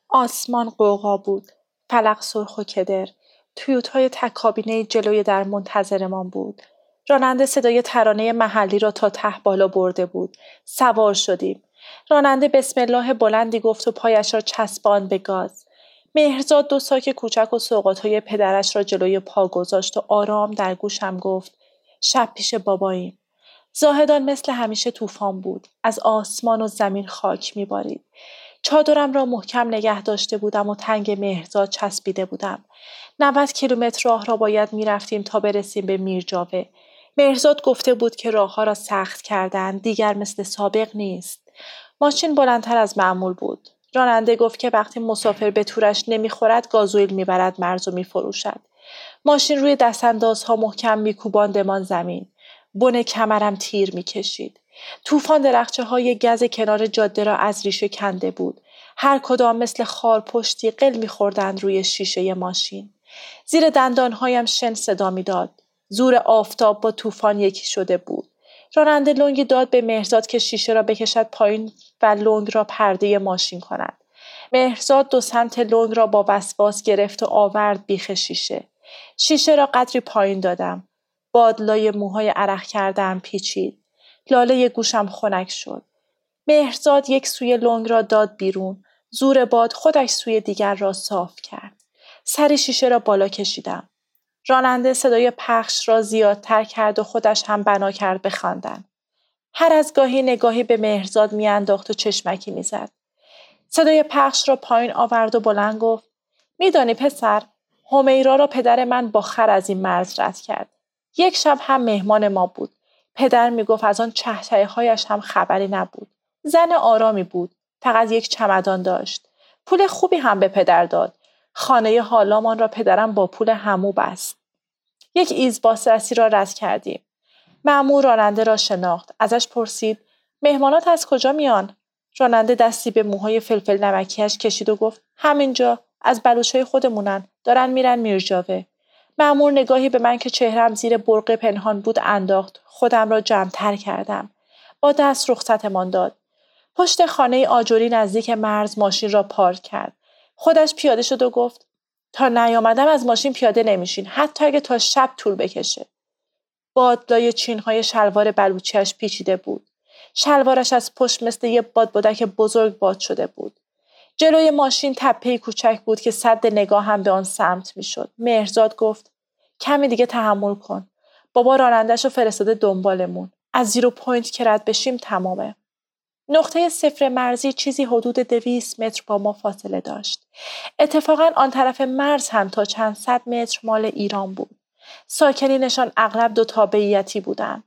آسمان غوغا بود. فلک سرخ و کدر. تویوت‌های تک‌کابینه جلوی در منتظرمان بود. راننده صدای ترانه محلی را تا ته بالا برده بود. سوار شدیم. راننده بسم الله بلندی گفت و پایش را چسباند به گاز. مهرزاد 2 ساک کوچک و سوغات‌های پدرش را جلوی پا گذاشت و آرام در گوشم گفت: شب پیش باباییم. زاهدان مثل همیشه طوفان بود. از آسمان و زمین خاک می‌بارید. چادرم را محکم نگه داشته بودم و تنگ مهرزاد چسبیده بودم. 90 کیلومتر راه را باید می‌رفتیم تا برسیم به میرجاوه. مهرزاد گفته بود که راه‌ها را سخت کردن، دیگر مثل سابق نیست. ماشین بلندتر از معمول بود. راننده گفت که وقتی مسافر به تورش نمیخورد گازوئیل میبرد مرز و میفروشد. ماشین روی دستاندازها محکم میکوباندمان زمین. بن کمرم تیر میکشید. طوفان درخچه‌های گز کنار جاده را از ریشه کنده بود. هر کدام مثل خارپشتی قل می‌خوردند روی شیشه ماشین. زیر دندانهایم شن صدا می‌داد. زور آفتاب با طوفان یکی شده بود. راننده لنگی داد به مهرزاد که شیشه را بکشد پایین و لنگ را پرده ماشین کند. مهرزاد 2 سمت لنگ را با وسواس گرفت و آورد بیخ شیشه. شیشه را قدری پایین دادم. باد لای موهای عرق کرده‌ام پیچید. لاله گوشم خنک شد. مهرزاد یک سوی لنگ را داد بیرون. زور باد خودش سوی دیگر را صاف کرد. سر شیشه را بالا کشیدم. راننده صدای پخش را زیادتر کرد و خودش هم بنا کرد به خواندن. هر از گاهی نگاهی به مهرزاد میانداخت و چشمکی میزد. صدای پخش را پایین آورد و بلند گفت: میدانی پسر، همیرا را پدر من با خر از این مرز رد کرد. یک شب هم مهمان ما بود. پدر میگفت از آن چهچه‌هایش هم خبری نبود. زن آرامی بود. فقط یک چمدان داشت. پول خوبی هم به پدر داد. خانه حالامان را پدرم با پول همو بست. یک ایزباسرسی را رد کردیم. مأمور راننده را شناخت. ازش پرسید: مهمانات از کجا میان؟ راننده دستی به موهای فلفل نمکیش کشید و گفت: همینجا، از بلوچهای خودمونن. دارن میرن میرجاوه. مأمور نگاهی به من که چهرم زیر برقع پنهان بود انداخت. خودم را جمع‌تر کردم. با دست رخصتمان داد. پشت خانه آجری نزدیک مرز ماشین را پارک کرد. خودش پیاده شد و گفت: تا نیامدم از ماشین پیاده نمیشین، حتی اگه تا شب طول بکشه. باد لای چینهای شلوار بلوچیش پیچیده بود. شلوارش از پشت مثل یه بادبادک بزرگ باد شده بود. جلوی ماشین تپه‌ای کوچک بود که سد نگاه هم به آن سمت میشد. مهرزاد گفت: کمی دیگه تحمل کن. بابا راننده‌شو فرستاده دنبالمون. از 0 پوینت که رد بشیم تمامه. نقطه صفر مرزی چیزی حدود 200 متر با ما فاصله داشت. اتفاقاً آن طرف مرز هم تا چند صد متر مال ایران بود. ساکنینشان اغلب 2 تابعیتی بودند.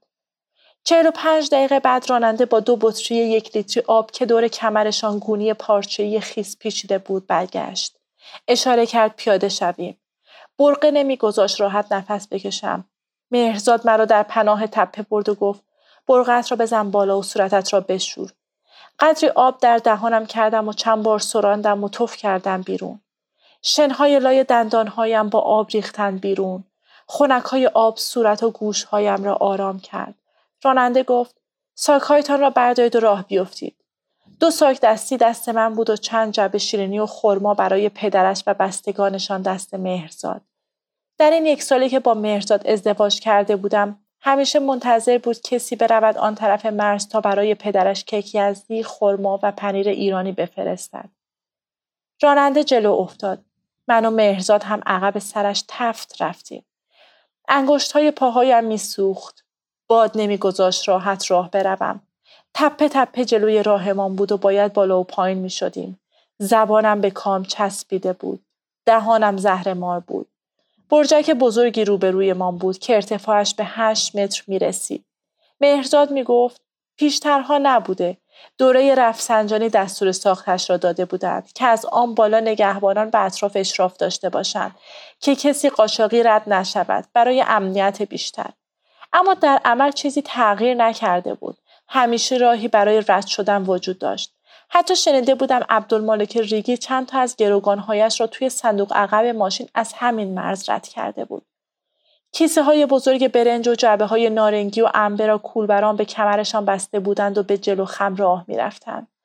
45 دقیقه بعد راننده با 2 بطری 1 لیتری آب که دور کمرشان گونی پارچه‌ای خیس پیچیده بود برگشت. اشاره کرد پیاده شویم. برقه نمیگذاشت راحت نفس بکشم. مهرزاد مرا در پناه تپه برد و گفت: برقعت را بزن بالا و صورتت را بشور. قدری آب در دهانم کردم و چند بار سراندم و تف کردم بیرون. شنهای لای دندانهایم با آب ریختند بیرون. خنک‌های آب صورت و گوشهایم را آرام کرد. راننده گفت: ساک‌هایتان را بردارید و راه بیفتید. 2 ساک دستی دست من بود و چند جعبه شیرینی و خرما برای پدرش و بستگانشان دست مهرزاد. در این 1 سالی که با مهرزاد ازدواج کرده بودم، همیشه منتظر بود کسی برود آن طرف مرز تا برای پدرش کیک یزدی، خرما و پنیر ایرانی بفرستد. راننده جلو افتاد. من و مهرزاد هم عقب سرش تفت رفتیم. انگشت‌های پاهایم می‌سوخت. باد نمی‌گذاشت راحت راه بروم. تپه تپه جلوی راهمان بود و باید بالا و پایین می‌شدیم. زبانم به کام چسبیده بود. دهانم زهرمار بود. برجک بزرگی روبرویمان بود که ارتفاعش به 8 متر می‌رسید. مهرزاد می‌گفت: پیشترها نبوده. دوره رفسنجانی دستور ساختش را داده بودند که از آن بالا نگهبانان به اطراف اشراف داشته باشند که کسی قاچاقی رد نشود برای امنیت بیشتر. اما در عمل چیزی تغییر نکرده بود. همیشه راهی برای رد شدن وجود داشت. حتی شنیده بودم عبدالمالک ریگی چند تا از گروگان‌هایش را توی صندوق عقب ماشین از همین مرز رد کرده بود. کیسه‌های بزرگ برنج و جعبه‌های نارنگی و عنبر را کولبران به کمرشان بسته بودند و به جلو خم راه می‌رفتند.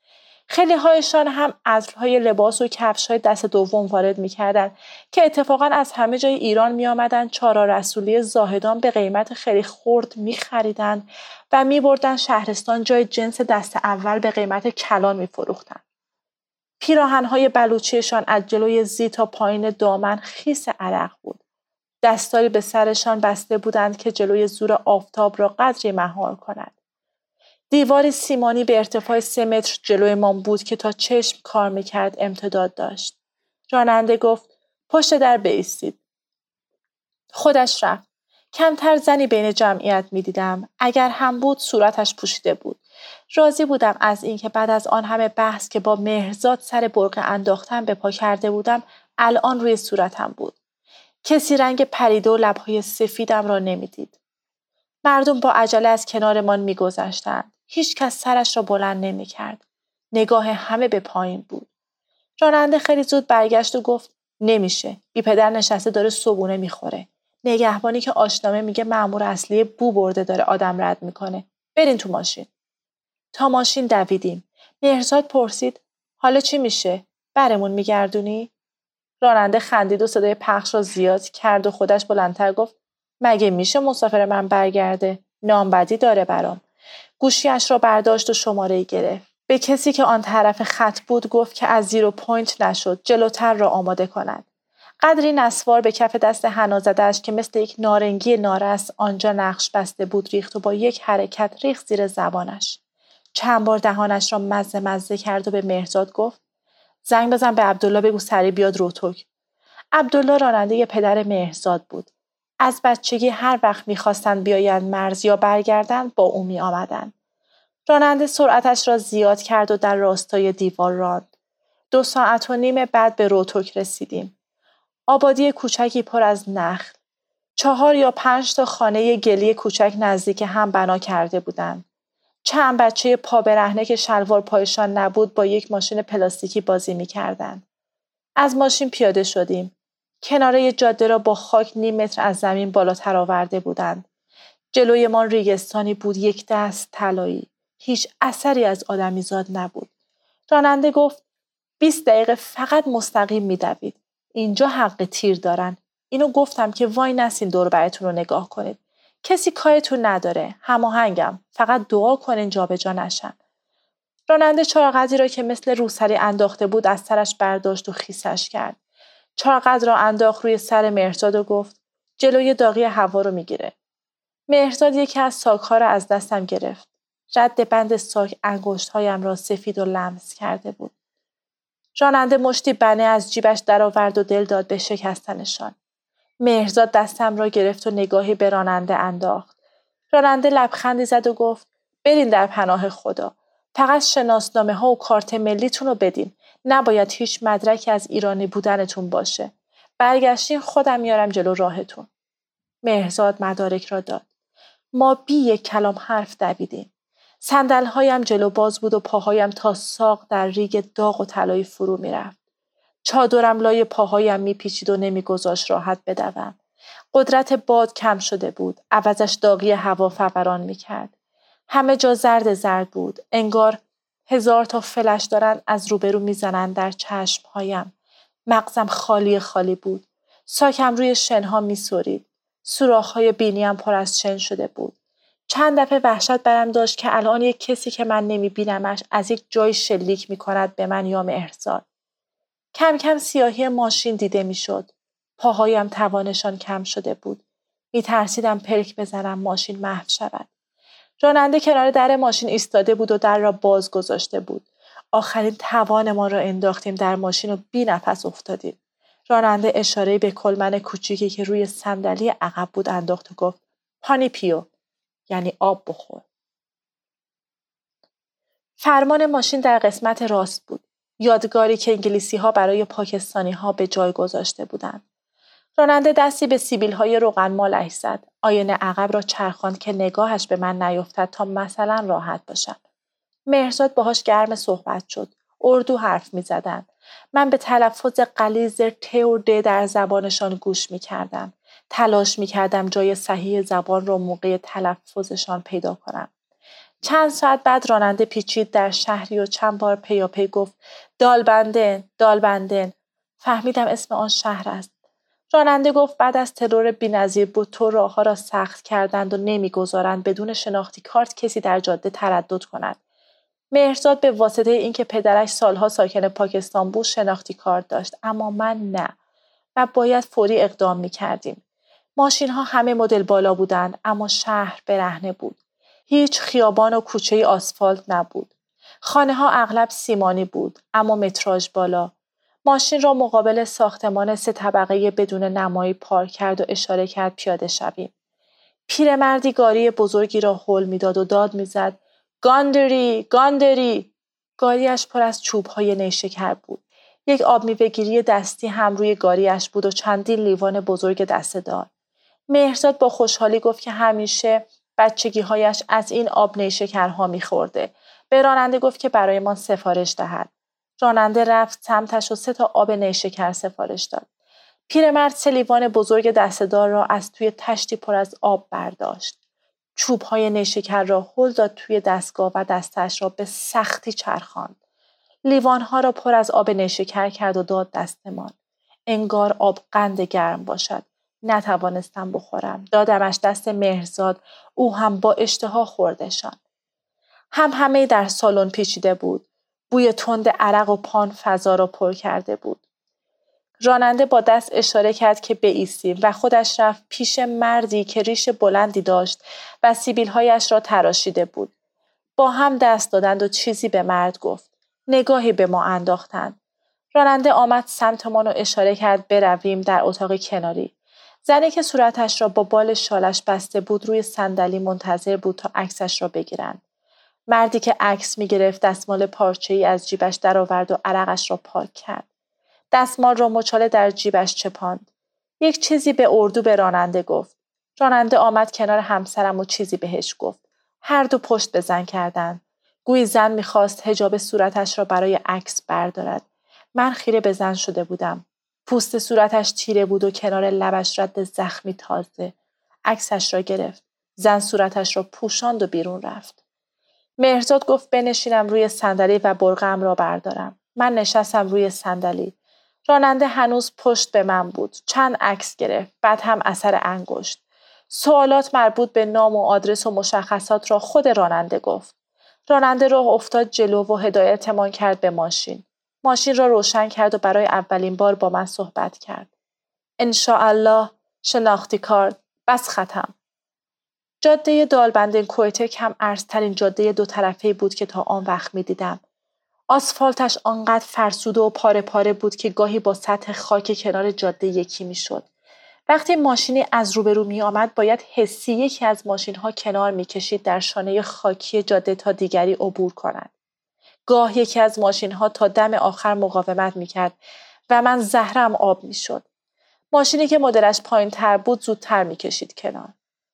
خیلی هایشان هم عطرهای لباس و کفش‌های دست دوم وارد می‌کردند که اتفاقاً از همه جای ایران می‌آمدند چارا رسولی زاهدان به قیمت خیلی خرد می‌خریدند و می‌بردند شهرستان جای جنس دست اول به قیمت کلان می‌فروختند. پیراهن‌های بلوچیشان از جلوی زی تا پایین دامن خیس عرق بود. دستاری به سرشان بسته بودند که جلوی زور آفتاب را قدری مهار کند. دیواری سیمانی به ارتفاع 3 متر جلویمان بود که تا چشم کار میکرد امتداد داشت. راننده گفت پشت در بایستید. خودش رفت. کمتر زنی بین جمعیت میدیدم. اگر هم بود صورتش پوشیده بود. راضی بودم از اینکه بعد از آن همه بحث که با مهرزاد سر برقه انداختن به پا کرده بودم الان روی صورتم بود. کسی رنگ پریده و لبهای سفیدم را نمیدید. مردم با عجله از کنارمان میگذشتند. هیچ کس سرش را بلند نمی‌کرد. نگاه همه به پایین بود. راننده خیلی زود برگشت و گفت نمیشه. بی پدر نشسته داره صبحونه میخوره. نگهبانی که آشنامه میگه مأمور اصلی بو برده داره آدم رد میکنه. برین تو ماشین. تا ماشین دویدیم. مهرزاد پرسید حالا چی میشه؟ برمون میگردونی؟ راننده خندید و صدای پخش را زیاد کرد و خودش بلندتر گفت مگه میشه مسافر من برگرده؟ نامبدی داره برام. گوشیش را برداشت و شماره گرفت. به کسی که آن طرف خط بود گفت که از زیرو پوینت نشد جلوتر را آماده کند. قدری نسوار به کف دست حنا زده‌اش که مثل یک نارنگی نارس آنجا نقش بسته بود ریخت و با یک حرکت ریخت زیر زبانش. چند بار دهانش را مزه مزه کرد و به مهرزاد گفت زنگ بزن به عبدالله بگو سریع بیاد روتوک. عبدالله راننده پدر مهرزاد بود. از بچگی هر وقت می‌خواستند بیایند مرز یا برگردند با او می‌آمدند. راننده سرعتش را زیاد کرد و در راستای دیوار راند. 2 ساعت و نیم بعد به روتوک رسیدیم. آبادی کوچکی پر از نخل. 4 یا 5 تا خانه گلی کوچک نزدیک هم بنا کرده بودند. چند بچه پا برهنه که شلوار پایشان نبود با یک ماشین پلاستیکی بازی می‌کردند. از ماشین پیاده شدیم. کناره جاده را با خاک 0.5 متر از زمین بالاتر آورده بودند. جلویمان ریگستانی بود یک دست طلایی. هیچ اثری از آدمیزاد نبود. راننده گفت 20 دقیقه فقط مستقیم می‌دوید. اینجا حق تیر دارن. اینو گفتم که وای نسین دور براتون رو نگاه کنید. کسی کارتون نداره. هماهنگم. فقط دعا کنین جابجا نشن. راننده چراغی را که مثل روسری انداخته بود از سرش برداشت و خیسش کرد. چراغ را انداخت روی سر مهرزاد و گفت جلوی داغی هوا رو میگیره. مهرزاد یکی از ساک‌ها را از دستم گرفت. رد بند ساک انگشت‌هایم را سفید و لمس کرده بود. راننده مشتی بنه از جیبش درآورد و دل داد به شکستنشان. مهرزاد دستم را گرفت و نگاهی به راننده انداخت. راننده لبخندی زد و گفت برین در پناه خدا. فقط شناسنامه‌ها و کارت ملیتون رو بدین. نباید هیچ مدرکی از ایرانی بودنتون باشه. برگشتین خودم میارم جلو راهتون. مهرزاد مدارک را داد. ما بی یک کلام حرف دویدیم. صندل‌هایم جلو باز بود و پاهایم تا ساق در ریگ داغ و طلایی فرو می‌رفت. چادرم لای پاهایم می‌پیچید و نمی‌گذاشت راحت بدوم. قدرت باد کم شده بود. عوضش داغی هوا فوران می‌کرد. همه جا زرد زرد بود. انگار 1000 تا فلش دارن از روبرو می‌زنن در چشم‌هایم. مغزم خالی خالی بود. ساکم روی شنها می‌سرید. سوراخ‌های بینیم پر از شن شده بود. چند دفعه وحشت برم داشت که الان یک کسی که من نمی‌بینمش از یک جای شلیک می‌کند به من یا مهرزاد. کم کم سیاهی ماشین دیده می‌شد. پاهایم توانشان کم شده بود. می‌ترسیدم پلک بزنم ماشین محو شود. راننده کنار در ماشین ایستاده بود و در را باز گذاشته بود. آخرین توانمان را انداختیم در ماشین و بی نفس افتادیم. راننده اشاره به کلمن کوچیکی که روی صندلی عقب بود انداخت و گفت پانی پیو، یعنی آب بخور. فرمان ماشین در قسمت راست بود. یادگاری که انگلیسی‌ها برای پاکستانی‌ها به جای گذاشته بودند. راننده دستی به سیبیل‌های روغنمالش زد. آینه عقب را چرخاند که نگاهش به من نیفتد تا مثلا راحت باشم. مهرزاد باهاش گرم صحبت شد. اردو حرف می‌زدند. من به تلفظ غلیظ ت و د در زبانشان گوش می‌کردم. تلاش می‌کردم جای صحیح زبان را موقع تلفظشان پیدا کنم. چند ساعت بعد راننده پیچید در شهری و چند بار پیاپی گفت دالبندن، دالبندن. فهمیدم اسم آن شهر است. راننده گفت بعد از ترور بی‌نظیر بوتو راهها را سخت کردند و نمیگذارند بدون شناختی کارت کسی در جاده تردد کند. مهرزاد به واسطه اینکه پدرش سالها ساکن پاکستان بود شناختی کارت داشت، اما من نه و باید فوری اقدام می‌کردیم. ماشین‌ها همه مدل بالا بودند، اما شهر برهنه بود. هیچ خیابان و کوچه آسفالت نبود. خانه‌ها اغلب سیمانی بود، اما متراژ بالا. ماشین را مقابل ساختمان 3 طبقه بدون نمایی پارک کرد و اشاره کرد پیاده شویم. پیرمردی گاری بزرگی را هل می‌داد و داد می‌زد گاندری، گاندری. گاریش پر از چوب‌های نیشکر بود. یک آب میوه‌گیری دستی هم روی گاریش بود و چندین لیوان بزرگ دسته‌دار. مهرزاد با خوشحالی گفت که همیشه بچگی‌هایش از این آب نیشکرها می‌خورده. به راننده گفت که برایمان سفارش دهد. راننده رفت سمتش و 3 تا آب نیشکر سفارش داد. پیرمرد 3 لیوان بزرگ دسته‌دار را از توی تشتی پر از آب برداشت. چوب‌های نیشکر را هل داد توی دستگاه و دستش را به سختی چرخاند. لیوان‌ها را پر از آب نیشکر کرد و داد دستمان. انگار آب قند گرم باشد. نتوانستم بخورم. دادمش دست مهرزاد. او هم با اشتها خوردشان. همه در سالن پیچیده بود. بوی تند عرق و پان فضا را پر کرده بود. راننده با دست اشاره کرد که بایستیم و خودش رفت پیش مردی که ریش بلندی داشت و سیبیل‌هایش را تراشیده بود. با هم دست دادند و چیزی به مرد گفت. نگاهی به ما انداختند. راننده آمد سمتمان و اشاره کرد برویم در اتاق کناری. زنی که صورتش را با بال شالش بسته بود روی صندلی منتظر بود تا عکسش را بگیرند. مردی که عکس می‌گرفت دستمال پارچه‌ای از جیبش درآورد و عرقش را پاک کرد. دستمال را مچاله در جیبش چپاند. یک چیزی به اردو به راننده گفت. راننده آمد کنار همسرم و چیزی بهش گفت. هر دو پشت به زن کردند. گویی زن می‌خواست حجاب صورتش را برای عکس بردارد. من خیره به زن شده بودم. پوست صورتش تیره بود و کنار لبش رد زخمی تازه. عکسش را گرفت. زن صورتش را پوشاند و بیرون رفت. مهرزاد گفت بنشینم روی صندلی و برقم را بردارم. من نشستم روی صندلی. راننده هنوز پشت به من بود. چند عکس گرفت. بعد هم اثر انگشت. سوالات مربوط به نام و آدرس و مشخصات را خود راننده گفت. راننده راه افتاد جلو و هدایتمان کرد به ماشین. ماشین را روشن کرد و برای اولین بار با من صحبت کرد. انشاءالله شناختی کارت بس ختم. جاده دالبندن کویته کم عرض‌ترین جاده 2 طرفه‌ای بود که تا آن وقت می‌دیدم. آسفالتش آنقدر فرسوده و پاره پاره بود که گاهی با سطح خاک کنار جاده یکی می‌شد. وقتی ماشینی از روبرو می‌آمد باید حسی یکی از ماشین‌ها کنار می‌کشید در شانه خاکی جاده تا دیگری عبور کند. گاه یکی از ماشین‌ها تا دم آخر مقاومت می‌کرد و من زهرم آب می‌شد. ماشینی که مدلش پایین‌تر بود زودتر می‌کشید کنار.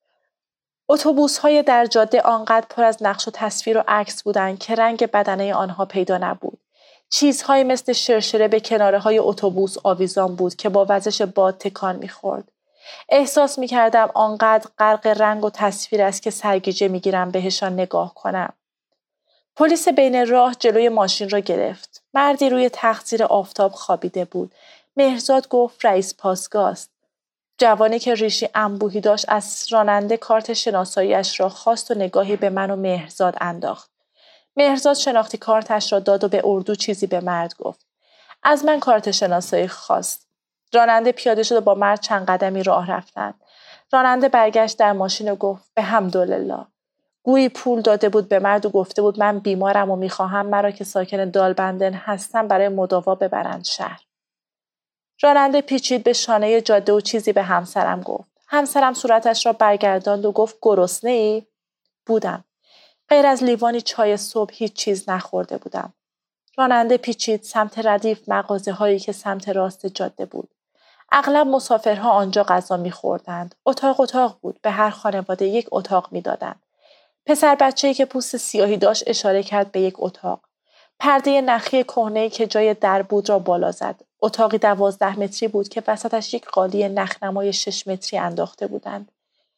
اتوبوس‌های در جاده آنقدر پر از نقش و تصویر و عکس بودند که رنگ بدنه آنها پیدا نبود. چیزهایی مثل شرشره به کناره‌های اتوبوس آویزان بود که با وزش باد تکان می‌خورد. احساس می‌کردم آنقدر غرق رنگ و تصویر است که سرگیجه می‌گیرم بهشان نگاه کنم. پلیس بین راه جلوی ماشین را گرفت. مردی روی تخت زیر آفتاب خوابیده بود. مهرزاد گفت رئیس پاسگاست. جوانی که ریشی انبوهی داشت از راننده کارت شناسایی‌اش را خواست و نگاهی به من و مهرزاد انداخت. مهرزاد شناختی کارتش را داد و به اردو چیزی به مرد گفت. از من کارت شناسایی خواست. راننده پیاده شد و با مرد چند قدمی راه رفتند. راننده برگشت در ماشین و گفت به حمدالله. گویی پول داده بود به مرد و گفته بود من بیمارم و میخواهم مرا که ساکن دالبندن هستم برای مداوا ببرند شهر. راننده پیچید به شانه جاده و چیزی به همسرم گفت. همسرم صورتش را برگرداند و گفت گرسنه‌ای؟ بودم. غیر از لیوانی چای صبح هیچ چیز نخورده بودم. راننده پیچید سمت ردیف مغازه‌هایی که سمت راست جاده بود. اغلب مسافرها آنجا غذا می‌خوردند. اتاق بود. به هر خانواده یک اتاق می‌دادند. پسر بچه‌ای که پوست سیاهی داشت اشاره کرد به یک اتاق. پرده نخی کهنه‌ای که جای در بود را بالا زد. اتاقی 12 متری بود که وسطش یک قالی نخنمای 6 متری انداخته بودند.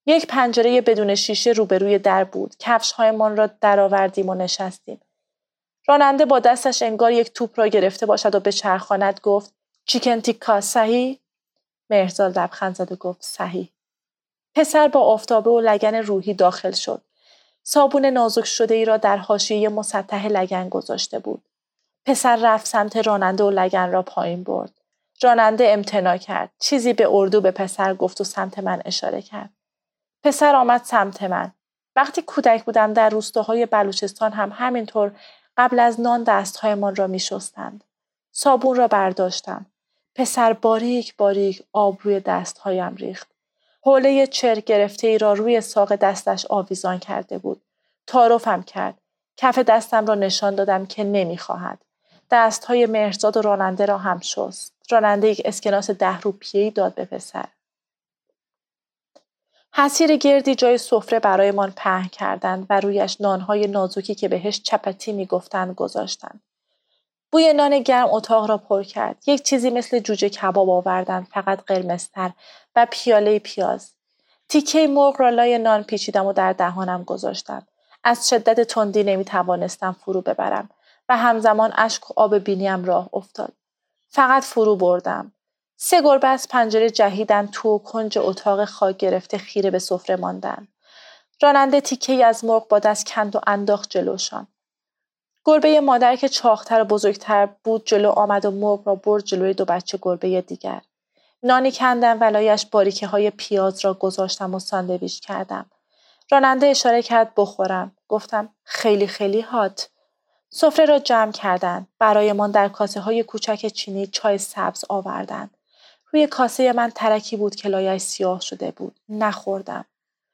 یک پنجره بدون شیشه روبروی در بود. کفش‌هایمان را درآوردیم و نشستیم. راننده با دستش انگار یک توپ را گرفته باشد و به چرخاند گفت چیکن تیکا صحیح؟ مهرزاد لبخند زد و گفت صحیح. پسر با آفتابه و لگن روحی داخل شد. صابون نازک شده ای را در حاشیه مسطح لگن گذاشته بود. پسر رفت سمت راننده و لگن را پایین برد. راننده امتناع کرد. چیزی به اردو به پسر گفت و سمت من اشاره کرد. پسر آمد سمت من. وقتی کودک بودم در روستاهای بلوچستان هم همینطور قبل از نان دستهایمان را می شستند. صابون را برداشتم. پسر باریک باریک آب روی دستهایم ریخت. حوله چرک گرفته ای را روی ساق دستش آویزان کرده بود. تعارفم کرد. کف دستم را نشان دادم که نمیخواهد. دستهای مهرزاد و راننده را هم شست. راننده یک اسکناس 10 روپیه‌ای داد به پسر. حصیر گردی جای سفره برایمان پهن کردند و رویش نانهای نازکی که بهش چپتی میگفتند گذاشتند. بوی نان گرم اتاق را پر کرد. یک چیزی مثل جوجه کباب آوردند، فقط قرمزتر، و پیاله پیاز. تیکه مرغ را لای نان پیچیدم و در دهانم گذاشتم. از شدت تندی نمیتوانستم فرو ببرم و همزمان اشک و آب بینیم راه افتاد. فقط فرو بردم. 3 گربه از پنجره جهیدند تو و کنج اتاق خاک گرفته خیره به سفره ماندند. راننده تیکه‌ای از مرغ با دست کند و انداخت جلوشان. گربه مادر که چاق‌تر و بزرگتر بود جلو آمد و مرغ را برد جلوی 2 بچه گربه دیگر. نانی کندم و لایش باریکه‌های پیاز را گذاشتم و ساندویچ کردم. راننده اشاره کرد بخورم. گفتم خیلی خیلی هات. سفره را جمع کردند. برایمان در کاسه‌های کوچک چینی چای سبز آوردند. روی کاسه من ترکی بود که لایش سیاه شده بود. نخوردم.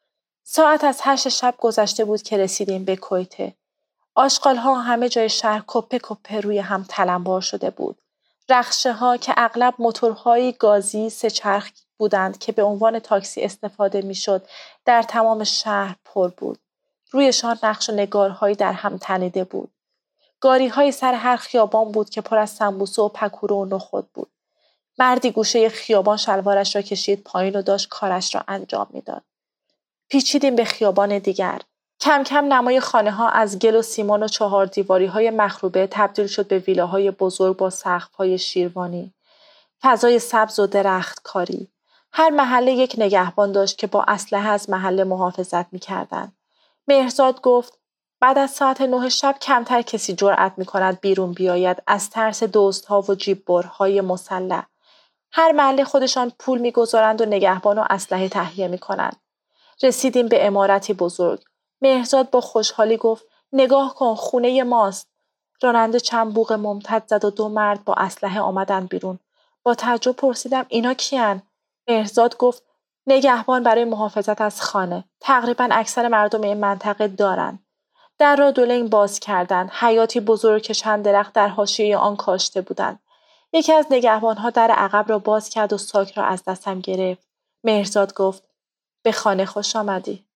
ساعت از 8 شب گذشته بود که رسیدیم به کویته. آشغال‌ها همه جای شهر کپه کپه روی هم تلمبار شده بود. رخشه‌ها که اغلب موتورهای گازی 3 چرخ بودند که به عنوان تاکسی استفاده می‌شد در تمام شهر پر بود. رویشان نقش و نگارهایی در هم تنیده بود. گاری‌های سر هر خیابان بود که پر از سمبوسه و پکوره و نخود بود. مردی گوشه خیابان شلوارش را کشید پایین و داشت کارش را انجام می‌داد. پیچیدیم به خیابان دیگر. کم کم نمای خانه‌ها از گل و سیمان و 4 دیواری‌های مخروبه تبدیل شد به ویلاهای بزرگ با سقف‌های شیروانی. فضای سبز و درختکاری. هر محله یک نگهبان داشت که با اسلحه از محله محافظت می‌کردند. مهرزاد گفت بعد از ساعت 9 شب کمتر کسی جرأت می‌کند بیرون بیاید از ترس دزدها و جیببرهای مسلح. هر محله خودشان پول می‌گذارند و نگهبان و اسلحه تهیه می‌کنند. رسیدیم به عمارتی بزرگ. مهرزاد با خوشحالی گفت نگاه کن خونه ماست. راننده چند بوق ممتد زد و 2 مرد با اسلحه آمدند بیرون. با تعجب پرسیدم اینا کیان؟ مهرزاد گفت نگهبان برای محافظت از خانه. تقریبا اکثر مردم این منطقه دارند. در را دولنگ باز کردند. حیاتی بزرگ که چند درخت در حاشیه آن کاشته بودند. یکی از نگهبانها در عقب را باز کرد و ساک را از دستم گرفت. مهرزاد گفت به خانه خوش آمدی.